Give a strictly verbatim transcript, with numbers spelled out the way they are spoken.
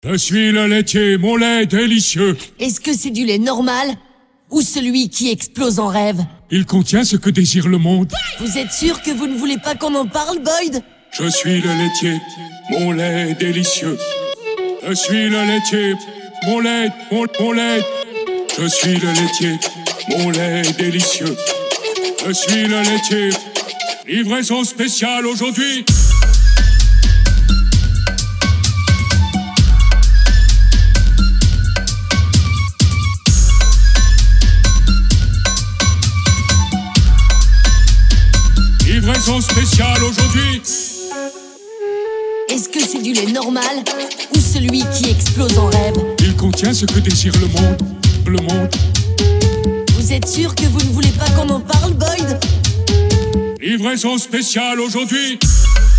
Je suis le laitier, mon lait délicieux. Est-ce que c'est du lait normal ou celui qui explose en rêve? Il contient ce que désire le monde. Vous êtes sûr que vous ne voulez pas qu'on en parle, Boyd? Je suis le laitier, mon lait délicieux. Je suis le laitier, mon lait, mon, mon lait. Je suis le laitier, mon lait délicieux. Je suis le laitier, livraison spéciale aujourd'hui. Livraison spéciale aujourd'hui. Est-ce que c'est du lait normal ou celui qui explose en rêve? Il contient ce que désire le monde. Le monde. Vous êtes sûr que vous ne voulez pas qu'on en parle, Boyd? Livraison spéciale aujourd'hui.